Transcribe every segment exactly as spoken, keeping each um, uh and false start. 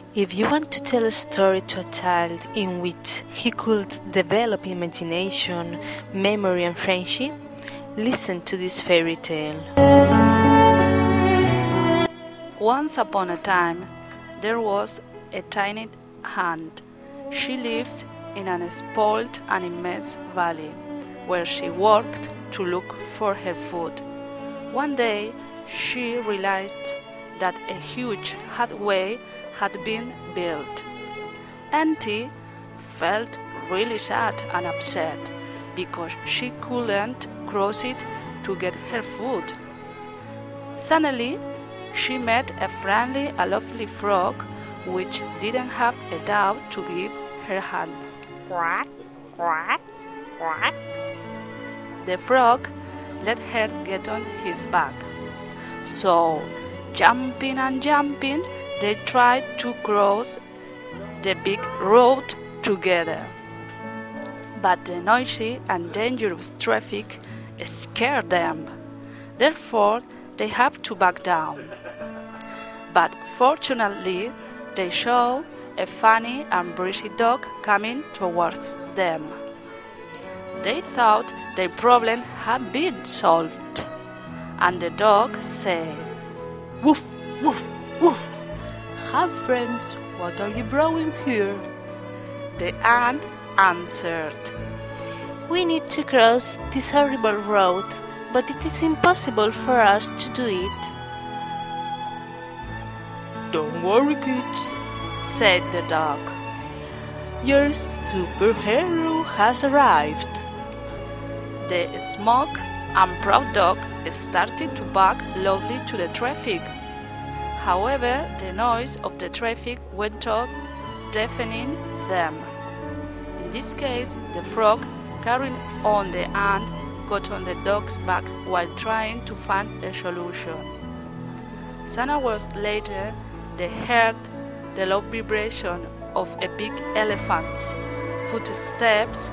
If you want to tell a story to a child in which he could develop imagination, memory and friendship, listen to this fairy tale. Once upon a time, there was a tiny ant. She lived in an spoiled and immense valley, where she worked to look for her food. One day, she realized that a huge highway had been built. Auntie felt really sad and upset because she couldn't cross it to get her food. Suddenly, she met a friendly and lovely frog which didn't have a doubt to give her hand. Quack, quack, quack. The frog let her get on his back. So, jumping and jumping, they tried to cross the big road together. But the noisy and dangerous traffic scared them. Therefore, they had to back down. But fortunately, they saw a funny and breezy dog coming towards them. They thought their problem had been solved, and the dog said, "Woof, woof, woof. Hi friends, what are you brewing here?" The ant answered, "We need to cross this horrible road, but it is impossible for us to do it." "Don't worry, kids," said the dog. "Your superhero has arrived." The smug and proud dog started to back loudly to the traffic. However, the noise of the traffic went on, deafening them. In this case, the frog, carrying on the ant, got on the dog's back while trying to find a solution. Some hours later, they heard the loud vibration of a big elephant's footsteps.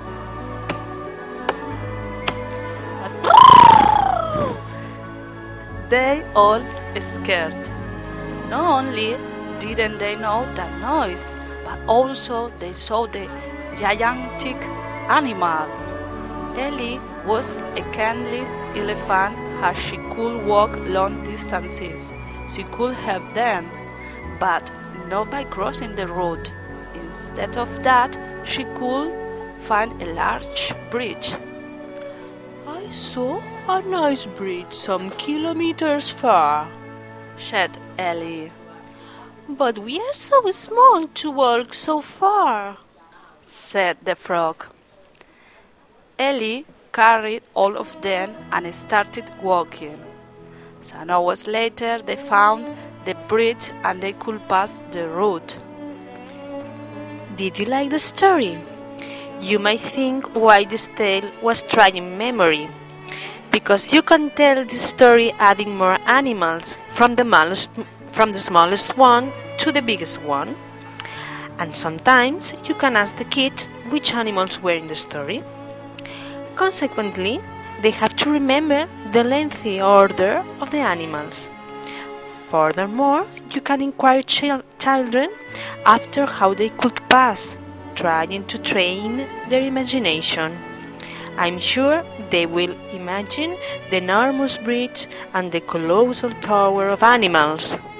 They all scared. Not only didn't they know that noise, but also they saw the gigantic animal. Ellie was a kindly elephant as she could walk long distances. She could help them, but not by crossing the road. Instead of that, she could find a large bridge. "I saw a nice bridge some kilometers far," said Ellie. "But we are so small to walk so far," said the frog. Ellie carried all of them and started walking. Some hours later, they found the bridge and they could pass the road. Did you like the story? You might think why this tale was trying memory, because you can tell this story adding more animals from the smallest, from the smallest one to the biggest one. And sometimes you can ask the kids which animals were in the story. Consequently, they have to remember the lengthy order of the animals. Furthermore, you can inquire chil- children after how they could pass, trying to train their imagination. I'm sure they will imagine the enormous bridge and the colossal tower of animals.